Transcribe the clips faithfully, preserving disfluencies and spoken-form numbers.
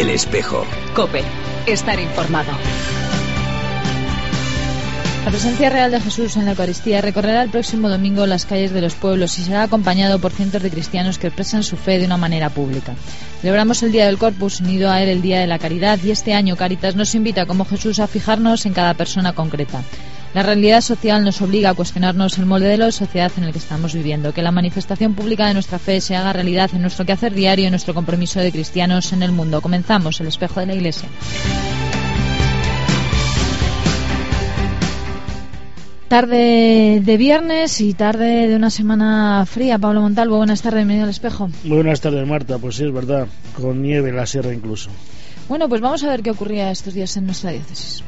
El Espejo. COPE. Estar informado. La presencia real de Jesús en la Eucaristía recorrerá el próximo domingo las calles de los pueblos y será acompañado por cientos de cristianos que expresan su fe de una manera pública. Celebramos el Día del Corpus, unido a él el Día de la Caridad, y este año Cáritas nos invita, como Jesús, a fijarnos en cada persona concreta. La realidad social nos obliga a cuestionarnos el modelo de sociedad en el que estamos viviendo, que la manifestación pública de nuestra fe se haga realidad en nuestro quehacer diario y en nuestro compromiso de cristianos en el mundo. Comenzamos El Espejo de la Iglesia. Tarde de viernes y tarde de una semana fría. Pablo Montalvo, buenas tardes, bienvenido al Espejo. Buenas tardes, Marta. Pues sí, es verdad, con nieve en la sierra incluso. Bueno, pues vamos a ver qué ocurría estos días en nuestra diócesis.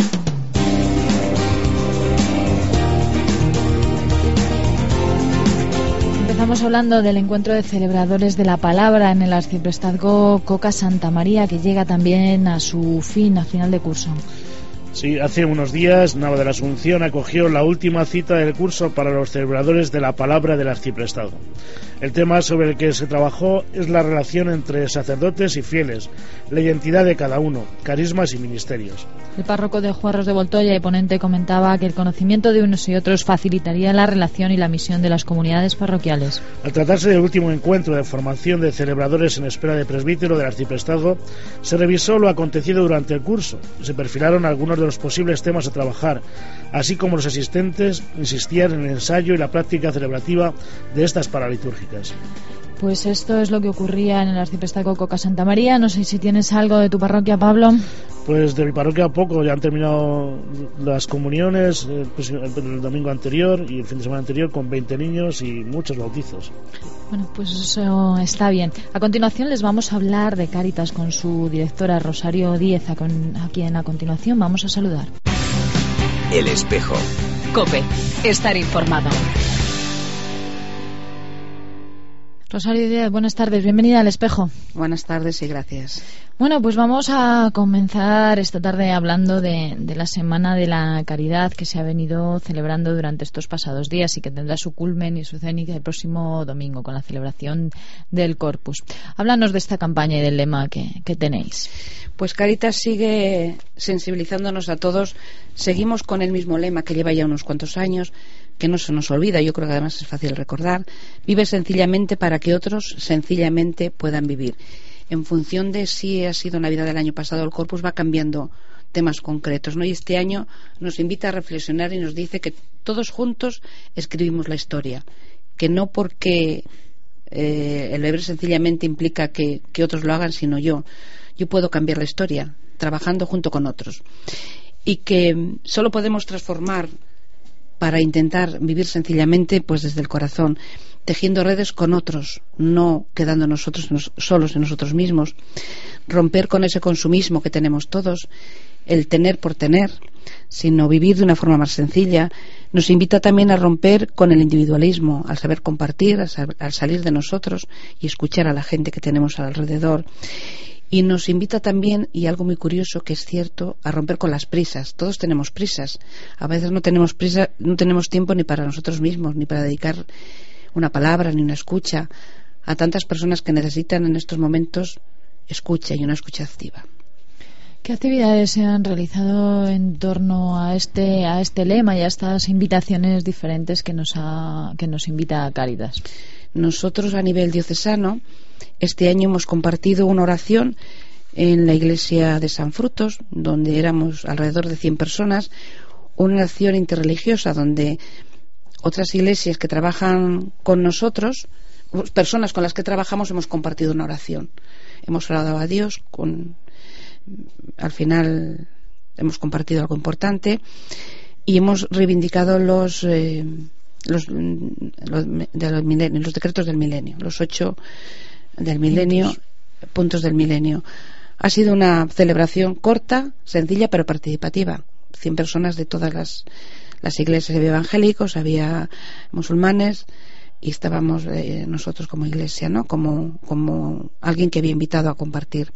Empezamos hablando del encuentro de celebradores de la palabra en el arciprestazgo Coca Santa María, que llega también a su fin, a final de curso. Sí, hace unos días Nava de la Asunción acogió la última cita del curso para los celebradores de la palabra del arciprestado. El tema sobre el que se trabajó es la relación entre sacerdotes y fieles, la identidad de cada uno, carismas y ministerios. El párroco de Juarros de Voltoya y ponente comentaba que el conocimiento de unos y otros facilitaría la relación y la misión de las comunidades parroquiales. Al tratarse del último encuentro de formación de celebradores en espera de presbítero del arciprestazgo, se revisó lo acontecido durante el curso. Se perfilaron algunos de los posibles temas a trabajar, así como los asistentes insistían en el ensayo y la práctica celebrativa de estas paralitúrgicas. Pues esto es lo que ocurría en el arciprestazgo Coca Santa María. No sé si tienes algo de tu parroquia, Pablo. Pues de mi parroquia poco, ya han terminado las comuniones eh, pues, el domingo anterior y el fin de semana anterior con veinte niños y muchos bautizos. Bueno, pues eso está bien. A continuación les vamos a hablar de Cáritas con su directora Rosario Díez, a, con, a quien a continuación vamos a saludar. El Espejo. COPE. Estar informado. Rosario Díez, buenas tardes, bienvenida al Espejo. Buenas tardes y gracias. Bueno, pues vamos a comenzar esta tarde hablando de, de la Semana de la Caridad que se ha venido celebrando durante estos pasados días y que tendrá su culmen y su cenit el próximo domingo con la celebración del Corpus. Háblanos de esta campaña y del lema que, que tenéis. Pues Cáritas sigue sensibilizándonos a todos. Seguimos con el mismo lema que lleva ya unos cuantos años, que no se nos olvida, yo creo que además es fácil recordar: vive sencillamente para que otros sencillamente puedan vivir. En función de si ha sido Navidad del año pasado, el Corpus va cambiando temas concretos, ¿no? Y este año nos invita a reflexionar y nos dice que todos juntos escribimos la historia, que no porque eh, el beber sencillamente implica que, que otros lo hagan, sino yo. Yo puedo cambiar la historia trabajando junto con otros. Y que solo podemos transformar para intentar vivir sencillamente pues desde el corazón, tejiendo redes con otros, no quedando nosotros nos, solos en nosotros mismos, romper con ese consumismo que tenemos todos, el tener por tener, sino vivir de una forma más sencilla. Nos invita también a romper con el individualismo, al saber compartir, al, saber, al salir de nosotros y escuchar a la gente que tenemos alrededor. Y nos invita también, y algo muy curioso que es cierto, a romper con las prisas. Todos tenemos prisas. A veces no tenemos prisa, no tenemos tiempo ni para nosotros mismos, ni para dedicar una palabra, ni una escucha a tantas personas que necesitan en estos momentos escucha y una escucha activa. ¿Qué actividades se han realizado en torno a este a este lema y a estas invitaciones diferentes que nos ha, que nos invita a Cáritas? Nosotros a nivel diocesano este año hemos compartido una oración en la iglesia de San Frutos, donde éramos alrededor de cien personas, una oración interreligiosa donde otras iglesias que trabajan con nosotros, personas con las que trabajamos, hemos compartido una oración. Hemos orado a Dios, con, al final hemos compartido algo importante y hemos reivindicado los... Eh, Los, los, de los, milenio, los decretos del milenio, los ocho del milenio, puntos. puntos del milenio. Ha sido una celebración corta, sencilla, pero participativa. Cien personas de todas las, las iglesias. Había evangélicos, había musulmanes y estábamos eh, nosotros como iglesia, ¿no? Como, como alguien que había invitado a compartir.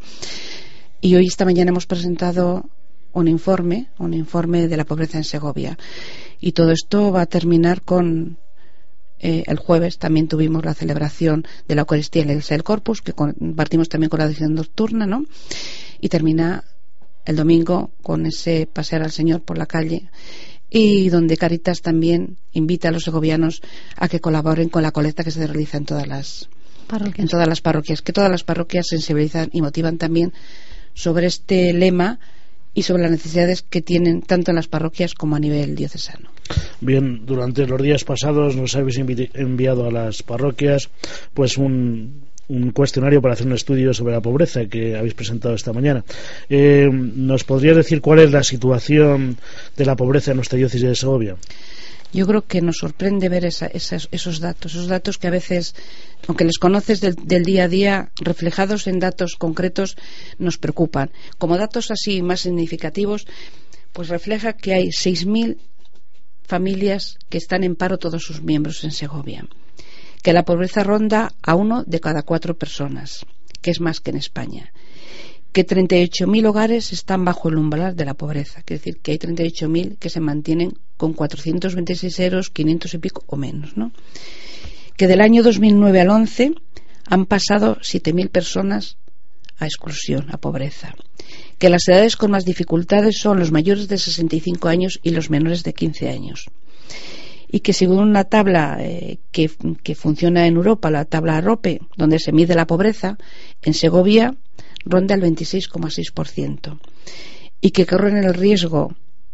Y hoy, esta mañana, hemos presentado un informe, un informe de la pobreza en Segovia. Y todo esto va a terminar con eh, el jueves también tuvimos la celebración de la Eucaristía en la Iglesia del Corpus, que compartimos también con la adoración nocturna, ¿no? Y termina el domingo con ese pasear al Señor por la calle, y donde Cáritas también invita a los segovianos a que colaboren con la colecta que se realiza en todas las parroquias. En todas las parroquias, que todas las parroquias sensibilizan y motivan también sobre este lema y sobre las necesidades que tienen tanto en las parroquias como a nivel diocesano. Bien, durante los días pasados nos habéis enviado a las parroquias pues un un cuestionario para hacer un estudio sobre la pobreza que habéis presentado esta mañana. Eh, ¿Nos podrías decir cuál es la situación de la pobreza en nuestra diócesis de Segovia? Yo creo que nos sorprende ver esa, esas, esos datos, esos datos que a veces, aunque les conoces del, del día a día, reflejados en datos concretos, nos preocupan. Como datos así más significativos, pues refleja que hay seis mil familias que están en paro todos sus miembros en Segovia, que la pobreza ronda a uno de cada cuatro personas, que es más que en España, que treinta y ocho mil hogares están bajo el umbral de la pobreza, es decir, que hay treinta y ocho mil que se mantienen con cuatrocientos veintiséis euros, quinientos y pico o menos, ¿no? Que del año dos mil nueve al once han pasado siete mil personas a exclusión, a pobreza, que las edades con más dificultades son los mayores de sesenta y cinco años y los menores de quince años. Y que según una tabla eh, que, que funciona en Europa, la tabla AROPE, donde se mide la pobreza, en Segovia ronda el veintiséis coma seis por ciento, y que corren el riesgo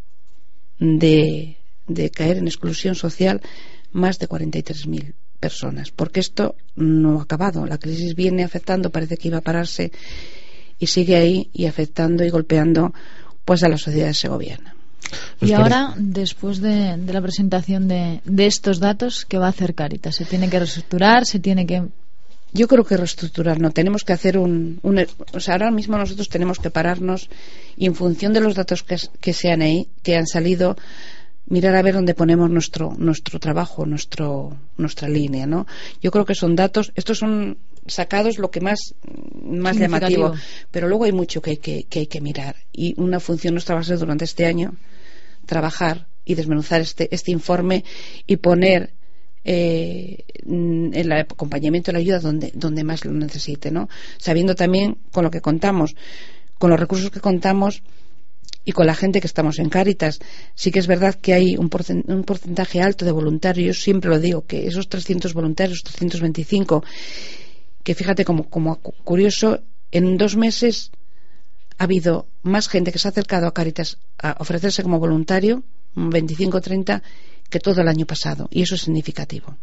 de, de caer en exclusión social más de cuarenta y tres mil personas, porque esto no ha acabado. La crisis viene afectando, parece que iba a pararse, y sigue ahí y afectando y golpeando pues a la sociedad segoviana. Y ahora, después de, de la presentación de, de estos datos, ¿qué va a hacer Cáritas? ¿Se tiene que reestructurar? ¿Se tiene que...? Yo creo que reestructurar, no, tenemos que hacer un, un... O sea, ahora mismo nosotros tenemos que pararnos y en función de los datos que, que sean ahí, que han salido, mirar a ver dónde ponemos nuestro nuestro trabajo, nuestro nuestra línea, ¿no? Yo creo que son datos, estos son sacados lo que más, más llamativo, pero luego hay mucho que hay que, que hay que mirar, y una función nuestra va a ser durante este año trabajar y desmenuzar este, este informe y poner eh, el acompañamiento y la ayuda donde, donde más lo necesite, ¿no? Sabiendo también con lo que contamos, con los recursos que contamos y con la gente que estamos en Cáritas. Sí que es verdad que hay un, porcent- un porcentaje alto de voluntarios. Siempre lo digo, que esos trescientos voluntarios, trescientos veinticinco, que fíjate como, como curioso, en dos meses ha habido más gente que se ha acercado a Cáritas a ofrecerse como voluntario, un veinticinco o treinta, que todo el año pasado, y eso es significativo.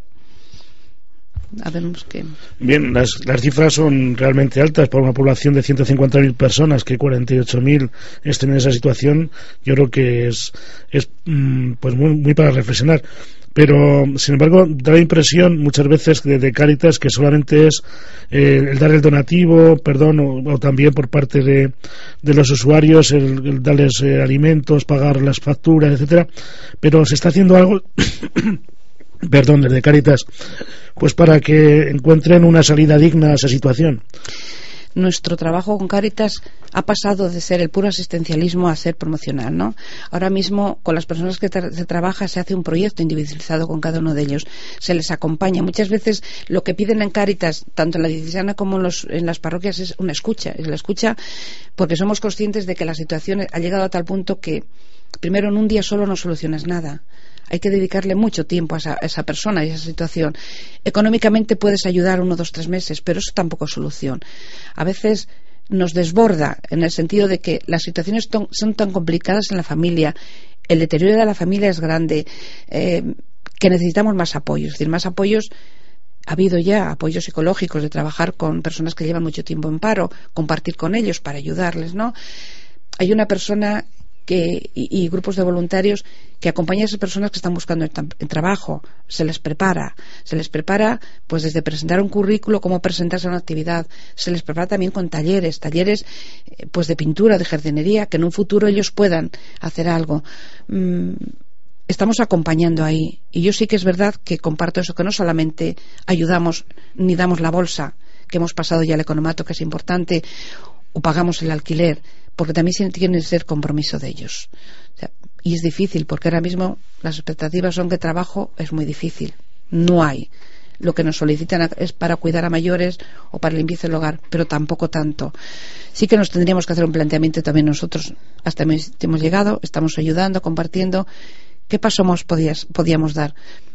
A ver, que... Bien, las, las cifras son realmente altas para una población de ciento cincuenta mil personas, que cuarenta y ocho mil estén en esa situación. Yo creo que es, es pues muy, muy para reflexionar. Pero, sin embargo, da la impresión muchas veces de, de Cáritas que solamente es eh, el dar el donativo, perdón, o, o también por parte de, de los usuarios el, el darles eh, alimentos, pagar las facturas, etcétera. Pero se está haciendo algo perdón, desde Cáritas, pues para que encuentren una salida digna a esa situación. Nuestro trabajo con Cáritas ha pasado de ser el puro asistencialismo a ser promocional, ¿no? Ahora mismo, con las personas que tra- se trabaja, se hace un proyecto individualizado con cada uno de ellos. Se les acompaña. Muchas veces lo que piden en Cáritas, tanto en la diocesana como en, los, en las parroquias, es una escucha. Es la escucha porque somos conscientes de que la situación ha llegado a tal punto que, primero, en un día solo no solucionas nada. Hay que dedicarle mucho tiempo a esa, a esa persona y a esa situación. Económicamente puedes ayudar uno, dos, tres meses, pero eso tampoco es solución. A veces nos desborda en el sentido de que las situaciones ton, son tan complicadas en la familia, el deterioro de la familia es grande, eh, que necesitamos más apoyos. Es decir, más apoyos. Ha habido ya apoyos psicológicos de trabajar con personas que llevan mucho tiempo en paro, compartir con ellos para ayudarles, ¿no? Hay una persona que, y, y grupos de voluntarios que acompañan a esas personas que están buscando el, el trabajo. Se les prepara, se les prepara pues desde presentar un currículo, cómo presentarse a una actividad, se les prepara también con talleres, talleres eh, pues de pintura, de jardinería, que en un futuro ellos puedan hacer algo. Mm, estamos acompañando ahí, y yo sí que es verdad que comparto eso, que no solamente ayudamos ni damos la bolsa, que hemos pasado ya el economato, que es importante, o pagamos el alquiler, porque también tiene que ser compromiso de ellos. O sea, y es difícil, porque ahora mismo las expectativas son que trabajo es muy difícil. no hay. Lo que nos solicitan es para cuidar a mayores o para limpieza del hogar, pero tampoco tanto. Sí que nos tendríamos que hacer un planteamiento también nosotros. Hasta hemos llegado, estamos ayudando, compartiendo. ¿Qué paso más podías, podíamos dar?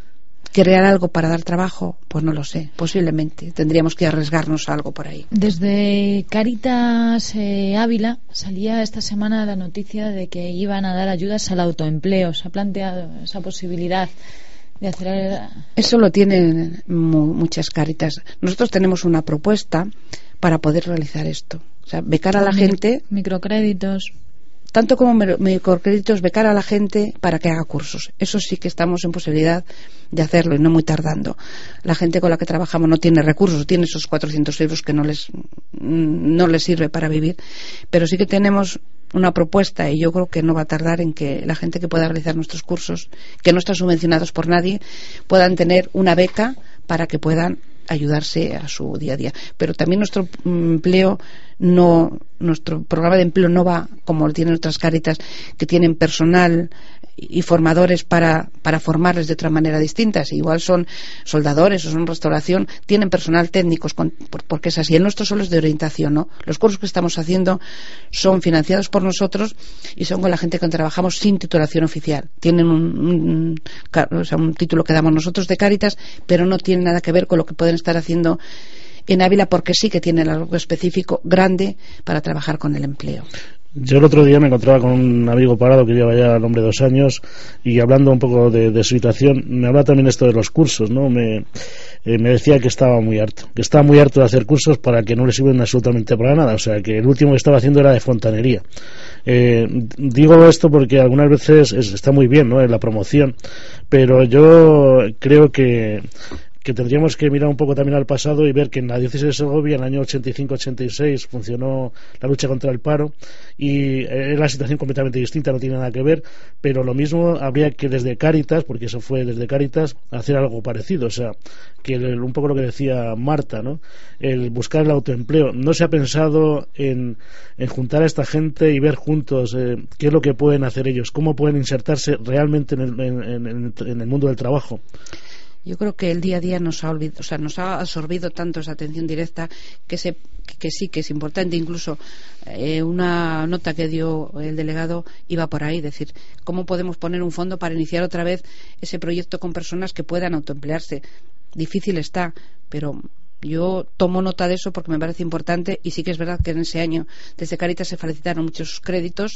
¿Crear algo para dar trabajo? Pues no lo sé, posiblemente. Tendríamos que arriesgarnos a algo por ahí. Desde Cáritas eh, Ávila salía esta semana la noticia de que iban a dar ayudas al autoempleo. ¿Se ha planteado esa posibilidad de hacer? Eso lo tienen mu- muchas Cáritas. Nosotros tenemos una propuesta para poder realizar esto. O sea, becar a la Micro, gente... Microcréditos... Tanto como microcréditos, becar a la gente para que haga cursos. Eso sí que estamos en posibilidad de hacerlo y no muy tardando. La gente con la que trabajamos no tiene recursos, tiene esos cuatrocientos euros que no les, no les sirve para vivir. Pero sí que tenemos una propuesta y yo creo que no va a tardar en que la gente que pueda realizar nuestros cursos, que no están subvencionados por nadie, puedan tener una beca para que puedan ayudarse a su día a día. Pero también nuestro empleo no, nuestro programa de empleo no va como lo tienen otras Cáritas, que tienen personal y formadores para, para formarles de otra manera distinta. Si igual son soldadores o son restauración, tienen personal técnicos, con, por, porque es así. El nuestro solo es de orientación, ¿no? Los cursos que estamos haciendo son financiados por nosotros y son con la gente con que trabajamos sin titulación oficial. Tienen un, un, o sea, un título que damos nosotros de Cáritas, pero no tiene nada que ver con lo que pueden estar haciendo en Ávila, porque sí que tienen algo específico grande para trabajar con el empleo. Yo el otro día me encontraba con un amigo parado que lleva ya el hombre dos años y hablando un poco de, de su situación, me hablaba también esto de los cursos, ¿no? Me, eh, me decía que estaba muy harto, que estaba muy harto de hacer cursos para que no le sirven absolutamente para nada, o sea, que el último que estaba haciendo era de fontanería. Eh, digo esto porque algunas veces es, está muy bien, ¿no?, en la promoción, pero yo creo que que tendríamos que mirar un poco también al pasado y ver que en la diócesis de Segovia en el año ochenta y cinco ochenta y seis funcionó la lucha contra el paro y era la situación completamente distinta, no tiene nada que ver, pero lo mismo habría que desde Cáritas, porque eso fue desde Cáritas, hacer algo parecido, o sea, que el, un poco lo que decía Marta, ¿no?, el buscar el autoempleo. No se ha pensado en, en juntar a esta gente y ver juntos eh, qué es lo que pueden hacer ellos, cómo pueden insertarse realmente en el, en, en, en el mundo del trabajo. Yo creo que el día a día nos ha olvidado, o sea, nos ha absorbido tanto esa atención directa que, se, que, que sí que es importante. Incluso eh, una nota que dio el delegado iba por ahí, decir, ¿cómo podemos poner un fondo para iniciar otra vez ese proyecto con personas que puedan autoemplearse? Difícil está, pero yo tomo nota de eso porque me parece importante y sí que es verdad que en ese año desde Cáritas se felicitaron muchos créditos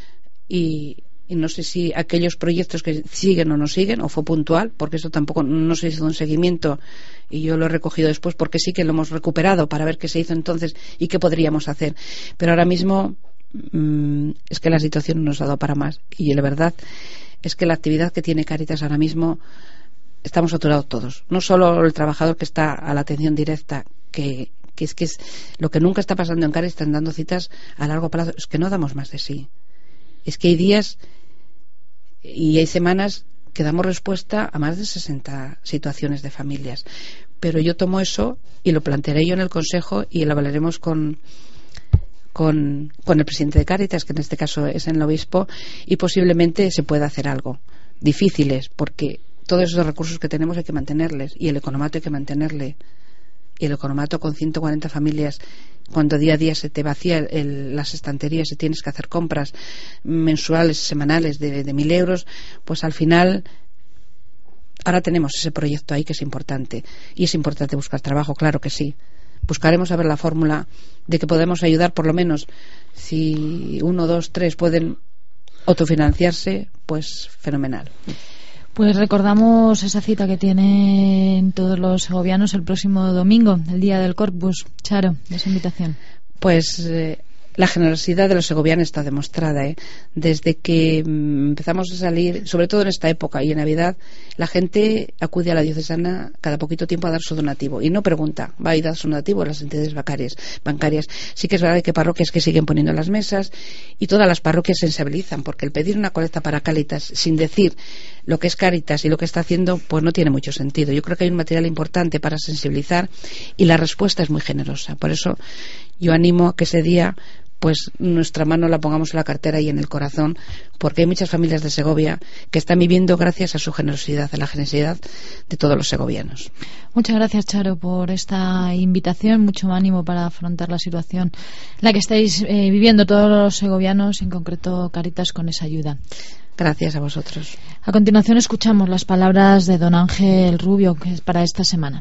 y y no sé si aquellos proyectos que siguen o no siguen, o fue puntual, porque eso tampoco no se hizo un seguimiento y yo lo he recogido después porque sí que lo hemos recuperado para ver qué se hizo entonces y qué podríamos hacer. Pero ahora mismo mmm, es que la situación no nos ha dado para más y la verdad es que la actividad que tiene Cáritas ahora mismo estamos saturados todos, no solo el trabajador que está a la atención directa, que, que es que es lo que nunca está pasando en Cáritas, están dando citas a largo plazo, es que no damos más de sí. Es que hay días y hay semanas que damos respuesta a más de sesenta situaciones de familias. Pero yo tomo eso y lo plantearé yo en el Consejo y lo hablaremos con, con, con el presidente de Cáritas, que en este caso es el obispo, y posiblemente se pueda hacer algo. Difíciles, porque todos esos recursos que tenemos hay que mantenerles y el economato hay que mantenerle. Y el economato con ciento cuarenta familias, cuando día a día se te vacía el, el, las estanterías y tienes que hacer compras mensuales, semanales de, de mil euros, pues al final ahora tenemos ese proyecto ahí que es importante. Y es importante buscar trabajo, claro que sí. Buscaremos a ver la fórmula de que podemos ayudar, por lo menos si uno, dos, tres pueden autofinanciarse, pues fenomenal. Pues recordamos esa cita que tienen todos los segovianos el próximo domingo, el día del Corpus. Charo, esa invitación. Pues eh, la generosidad de los segovianos está demostrada, ¿eh? Desde que mm, empezamos a salir, sobre todo en esta época y en Navidad, la gente acude a la diocesana cada poquito tiempo a dar su donativo y no pregunta, va a ir a dar su donativo a las entidades bancarias. bancarias. Sí que es verdad que hay parroquias que siguen poniendo las mesas y todas las parroquias sensibilizan, porque el pedir una colecta para Cáritas sin decir lo que es Cáritas y lo que está haciendo, pues no tiene mucho sentido. Yo creo que hay un material importante para sensibilizar y la respuesta es muy generosa. Por eso yo animo a que ese día pues nuestra mano la pongamos en la cartera y en el corazón, porque hay muchas familias de Segovia que están viviendo gracias a su generosidad, a la generosidad de todos los segovianos. Muchas gracias, Charo, por esta invitación. Mucho ánimo para afrontar la situación en la que estáis eh, viviendo todos los segovianos, en concreto Cáritas, con esa ayuda. Gracias a vosotros. A continuación escuchamos las palabras de don Ángel Rubio, que es para esta semana.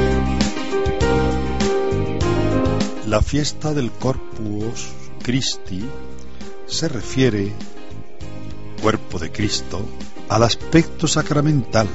La fiesta del Corpus Christi se refiere, cuerpo de Cristo, al aspecto sacramental.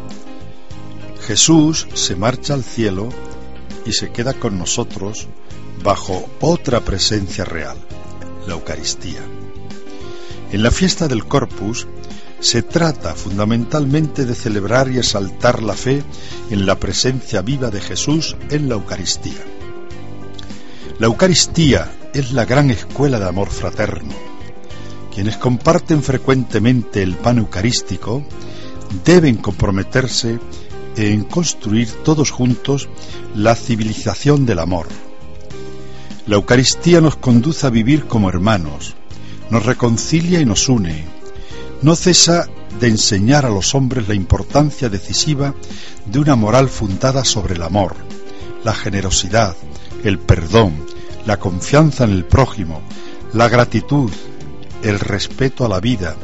Jesús se marcha al cielo y se queda con nosotros bajo otra presencia real, la Eucaristía. En la fiesta del Corpus se trata fundamentalmente de celebrar y exaltar la fe en la presencia viva de Jesús en la Eucaristía. La Eucaristía es la gran escuela de amor fraterno. Quienes comparten frecuentemente el pan eucarístico deben comprometerse en construir todos juntos la civilización del amor. La Eucaristía nos conduce a vivir como hermanos, nos reconcilia y nos une. No cesa de enseñar a los hombres la importancia decisiva de una moral fundada sobre el amor, la generosidad, el perdón, la confianza en el prójimo, la gratitud, el respeto a la vida,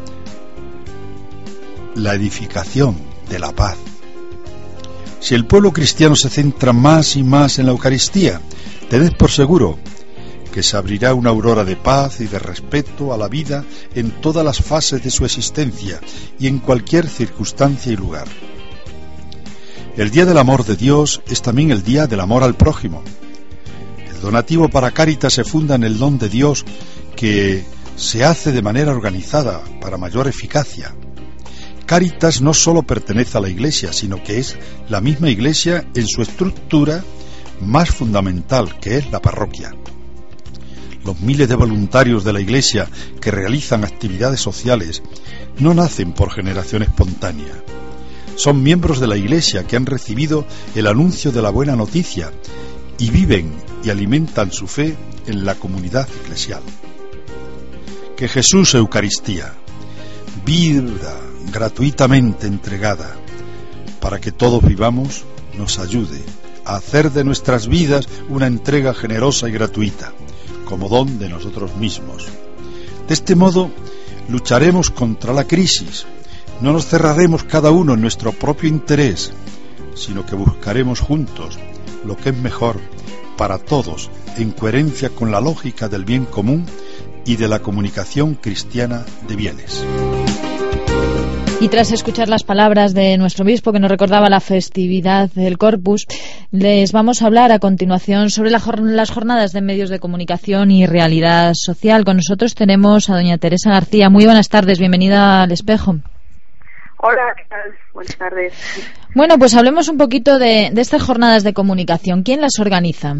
la edificación de la paz. Si el pueblo cristiano se centra más y más en la Eucaristía, tened por seguro que se abrirá una aurora de paz y de respeto a la vida en todas las fases de su existencia y en cualquier circunstancia y lugar. El Día del Amor de Dios es también el Día del Amor al prójimo. El donativo para Cáritas se funda en el don de Dios que se hace de manera organizada para mayor eficacia. Cáritas no solo pertenece a la Iglesia, sino que es la misma Iglesia en su estructura más fundamental, que es la parroquia. Los miles de voluntarios de la Iglesia que realizan actividades sociales no nacen por generación espontánea. Son miembros de la Iglesia que han recibido el anuncio de la buena noticia y viven y alimentan su fe en la comunidad eclesial. Que Jesús Eucaristía, vida gratuitamente entregada para que todos vivamos, nos ayude a hacer de nuestras vidas una entrega generosa y gratuita, como don de nosotros mismos. De este modo, lucharemos contra la crisis. No nos cerraremos cada uno en nuestro propio interés, sino que buscaremos juntos lo que es mejor para todos, en coherencia con la lógica del bien común y de la comunicación cristiana de bienes. Y tras escuchar las palabras de nuestro obispo, que nos recordaba la festividad del Corpus, les vamos a hablar a continuación sobre la jor- las jornadas de medios de comunicación y realidad social. Con nosotros tenemos a doña Teresa García. Muy buenas tardes, bienvenida al Espejo. Hola, ¿qué tal? Buenas tardes. Bueno, pues hablemos un poquito de, de estas jornadas de comunicación. ¿Quién las organiza?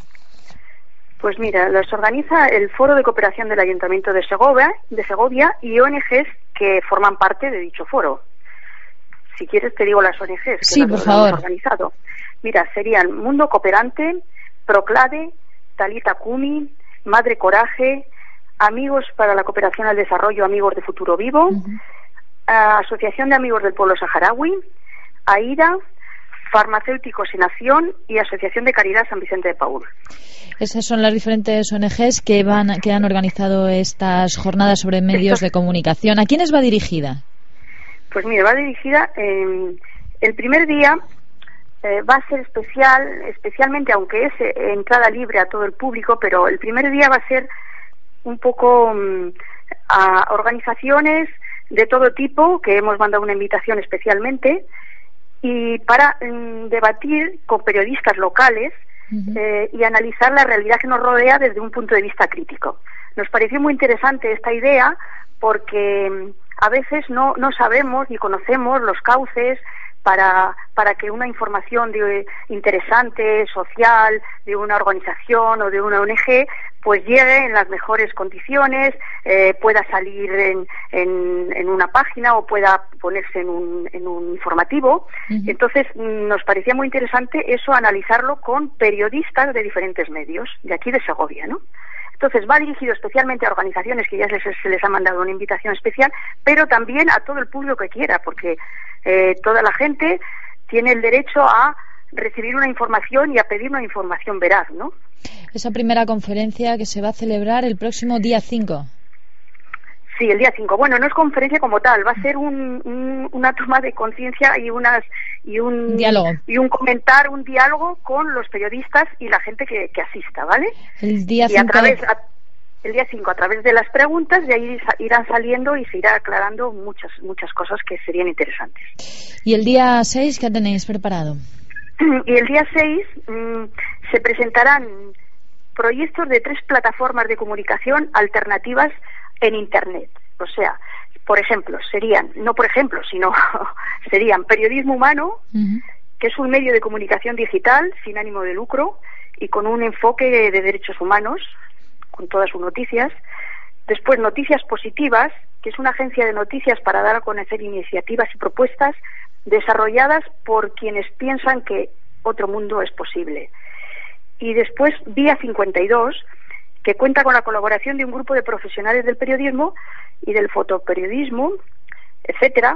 Pues mira, las organiza el Foro de Cooperación del Ayuntamiento de Segovia, de Segovia y O N Ges que forman parte de dicho foro. Si quieres te digo las O N Ges que sí, las por hemos favor. organizado. Mira, serían Mundo Cooperante, Proclade, Talita Cumi, Madre Coraje, Amigos para la Cooperación al Desarrollo, Amigos de Futuro Vivo, uh-huh. Asociación de Amigos del Pueblo Saharaui, AIDA, Farmacéuticos en Acción y Asociación de Caridad San Vicente de Paúl. Esas son las diferentes O N Ges que van que han organizado estas jornadas sobre medios Esto... de comunicación. ¿A quiénes va dirigida? Pues mira, va dirigida eh, el primer día eh, va a ser especial, especialmente aunque es eh, entrada libre a todo el público, pero el primer día va a ser un poco um, a organizaciones de todo tipo que hemos mandado una invitación especialmente y para um, debatir con periodistas locales. Uh-huh. Eh, y analizar la realidad que nos rodea desde un punto de vista crítico. Nos pareció muy interesante esta idea porque a veces no, no sabemos ni conocemos los cauces para, para que una información de, interesante, social, de una organización o de una O N Ge, pues llegue en las mejores condiciones, eh, pueda salir en, en, en una página o pueda ponerse en un, en un informativo. Uh-huh. Entonces nos parecía muy interesante eso, analizarlo con periodistas de diferentes medios, de aquí de Segovia, ¿no? Entonces va dirigido especialmente a organizaciones que ya les, se les ha mandado una invitación especial, pero también a todo el público que quiera, porque eh, toda la gente tiene el derecho a recibir una información y a pedir una información veraz, ¿no? Esa primera conferencia que se va a celebrar el próximo día cinco. Sí, el día cinco. Bueno, no es conferencia como tal, va a ser un, un, una toma de conciencia y unas y un diálogo y un comentar, un diálogo con los periodistas y la gente que, que asista, ¿vale? El día y a cinco través a, el día cinco a través de las preguntas de ahí irán saliendo y se irá aclarando muchas muchas cosas que serían interesantes. ¿Y el día seis qué tenéis preparado? Y el día seis mmm, se presentarán proyectos de tres plataformas de comunicación alternativas en Internet. O sea, por ejemplo, serían, no por ejemplo, sino serían Periodismo Humano, uh-huh. que es un medio de comunicación digital sin ánimo de lucro y con un enfoque de derechos humanos, con todas sus noticias. Después, Noticias Positivas, que es una agencia de noticias para dar a conocer iniciativas y propuestas desarrolladas por quienes piensan que otro mundo es posible. Y después, Vía cincuenta y dos, que cuenta con la colaboración de un grupo de profesionales del periodismo y del fotoperiodismo, etcétera,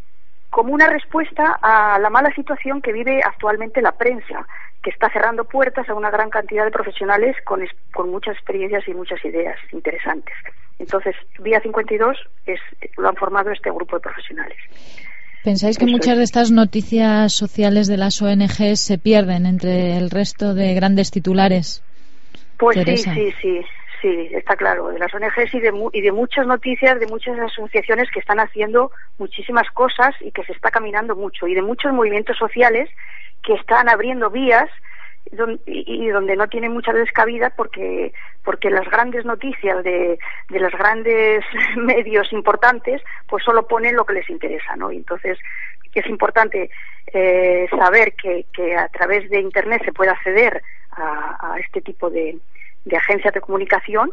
como una respuesta a la mala situación que vive actualmente la prensa, que está cerrando puertas a una gran cantidad de profesionales con, con muchas experiencias y muchas ideas interesantes. Entonces, Vía cincuenta y dos es, lo han formado este grupo de profesionales. ¿Pensáis que Eso muchas es. de estas noticias sociales de las O N Ges se pierden entre el resto de grandes titulares? Pues Teresa. sí, sí, sí, sí, está claro, de las O N Ges y de, y de muchas noticias, de muchas asociaciones que están haciendo muchísimas cosas y que se está caminando mucho, y de muchos movimientos sociales que están abriendo vías donde, y, y donde no tienen mucha descabida porque porque las grandes noticias de, de los grandes medios importantes pues solo ponen lo que les interesa, ¿no? Y entonces es importante eh, saber que, que a través de Internet se puede acceder a, a este tipo de, de agencias de comunicación.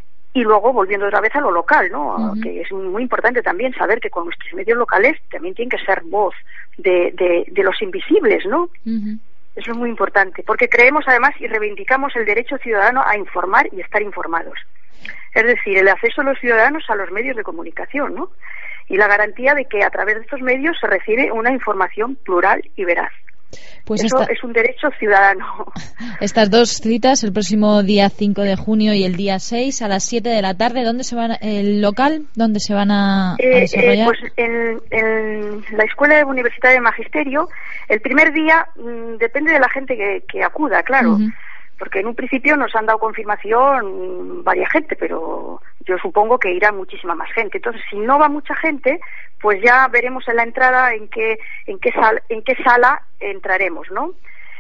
Y luego, volviendo otra vez a lo local, ¿no? Uh-huh. Que es muy importante también saber que con nuestros medios locales también tienen que ser voz de, de, de los invisibles, ¿no? Uh-huh. Eso es muy importante, porque creemos además y reivindicamos el derecho ciudadano a informar y estar informados. Es decir, el acceso de los ciudadanos a los medios de comunicación, ¿no? Y la garantía de que a través de estos medios se recibe una información plural y veraz. Pues Eso esta... es un derecho ciudadano. Estas dos citas, el próximo día cinco de junio y el día seis a las siete de la tarde, ¿dónde se van, el local, dónde se van a, eh, a desarrollar? Eh, pues en, en la Escuela Universitaria de Magisterio. El primer día mmm, depende de la gente que, que acuda, claro. Uh-huh. Porque en un principio nos han dado confirmación varias gente, pero yo supongo que irá muchísima más gente. Entonces, si no va mucha gente, pues ya veremos en la entrada en qué en qué sal, en qué sala entraremos, ¿no?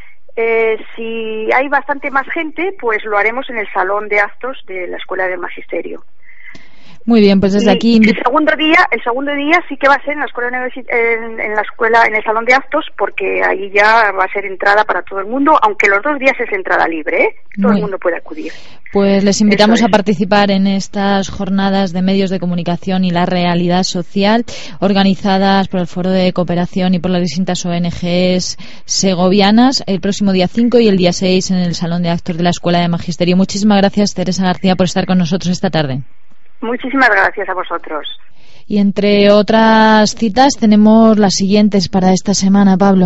Eh, si hay bastante más gente, pues lo haremos en el salón de actos de la Escuela de Magisterio. Muy bien, pues desde y aquí el segundo día, el segundo día sí que va a ser en la escuela en, en la escuela en el salón de actos, porque ahí ya va a ser entrada para todo el mundo, aunque los dos días es entrada libre, ¿eh? Todo Muy. el mundo puede acudir. Pues les invitamos a participar en estas jornadas de medios de comunicación y la realidad social, organizadas por el Foro de Cooperación y por las distintas O N Ges segovianas, el próximo día cinco y el día seis en el salón de actos de la Escuela de Magisterio. Muchísimas gracias, Teresa García, por estar con nosotros esta tarde. Muchísimas gracias a vosotros. Y entre otras citas tenemos las siguientes para esta semana, Pablo.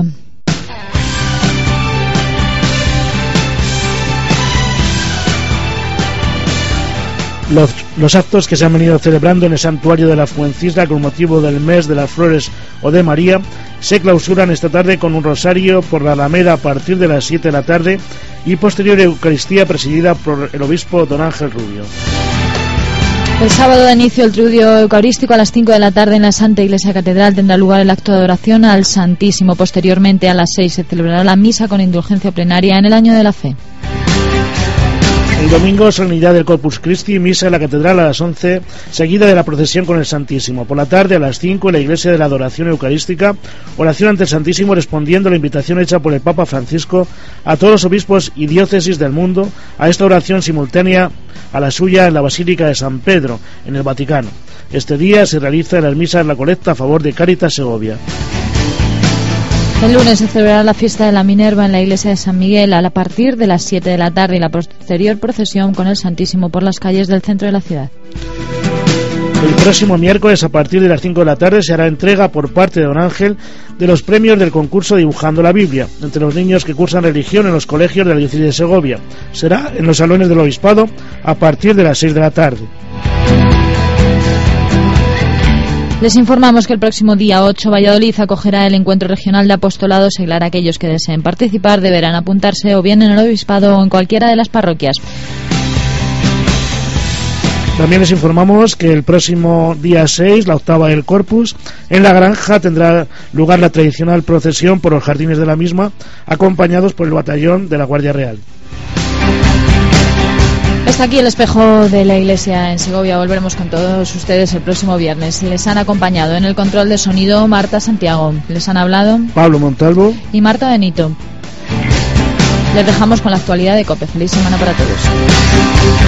Los, los actos que se han venido celebrando en el santuario de la Fuencisla con motivo del mes de las flores o de María se clausuran esta tarde con un rosario por la Alameda a partir de las siete de la tarde y posterior Eucaristía presidida por el obispo don Ángel Rubio. El sábado de inicio del triduo eucarístico a las cinco de la tarde en la Santa Iglesia Catedral tendrá lugar el acto de adoración al Santísimo. Posteriormente a las seis se celebrará la misa con indulgencia plenaria en el Año de la Fe. El domingo, solemnidad del Corpus Christi, misa en la Catedral a las once, seguida de la procesión con el Santísimo. Por la tarde, a las cinco, en la Iglesia de la Adoración Eucarística, oración ante el Santísimo respondiendo a la invitación hecha por el Papa Francisco a todos los obispos y diócesis del mundo a esta oración simultánea a la suya en la Basílica de San Pedro, en el Vaticano. Este día se realiza en las misas la colecta a favor de Cáritas Segovia. El lunes se celebrará la fiesta de la Minerva en la iglesia de San Miguel a partir de las siete de la tarde y la posterior procesión con el Santísimo por las calles del centro de la ciudad. El próximo miércoles, a partir de las cinco de la tarde, se hará entrega por parte de don Ángel de los premios del concurso Dibujando la Biblia entre los niños que cursan religión en los colegios de la diócesis de Segovia. Será en los salones del obispado a partir de las seis de la tarde. Les informamos que el próximo día ocho Valladolid acogerá el encuentro regional de apostolado seglar. Aquellos que deseen participar deberán apuntarse o bien en el obispado o en cualquiera de las parroquias. También les informamos que el próximo día seis, la octava del Corpus, en la granja tendrá lugar la tradicional procesión por los jardines de la misma, acompañados por el batallón de la Guardia Real. Está aquí el espejo de la iglesia en Segovia. Volveremos con todos ustedes el próximo viernes. Les han acompañado en el control de sonido Marta Santiago. Les han hablado Pablo Montalvo y Marta Benito. Les dejamos con la actualidad de COPE. Feliz semana para todos.